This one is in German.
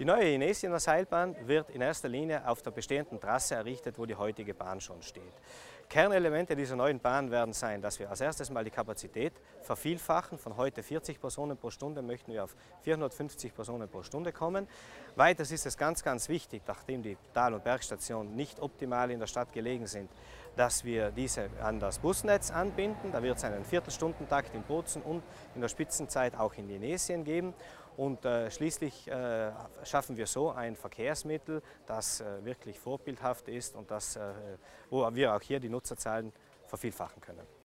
Die neue Inesiener Seilbahn wird in erster Linie auf der bestehenden Trasse errichtet, wo die heutige Bahn schon steht. Kernelemente dieser neuen Bahn werden sein, dass wir als erstes mal die Kapazität vervielfachen. Von heute 40 Personen pro Stunde möchten wir auf 450 Personen pro Stunde kommen. Weiters ist es ganz wichtig, nachdem die Tal- und Bergstationen nicht optimal in der Stadt gelegen sind, dass wir diese an das Busnetz anbinden. Da wird es einen Viertelstundentakt in Bozen und in der Spitzenzeit auch in Inesien geben. Und schließlich schaffen wir so ein Verkehrsmittel, das wirklich vorbildhaft ist und wo wir auch hier die Nutzerzahlen vervielfachen können.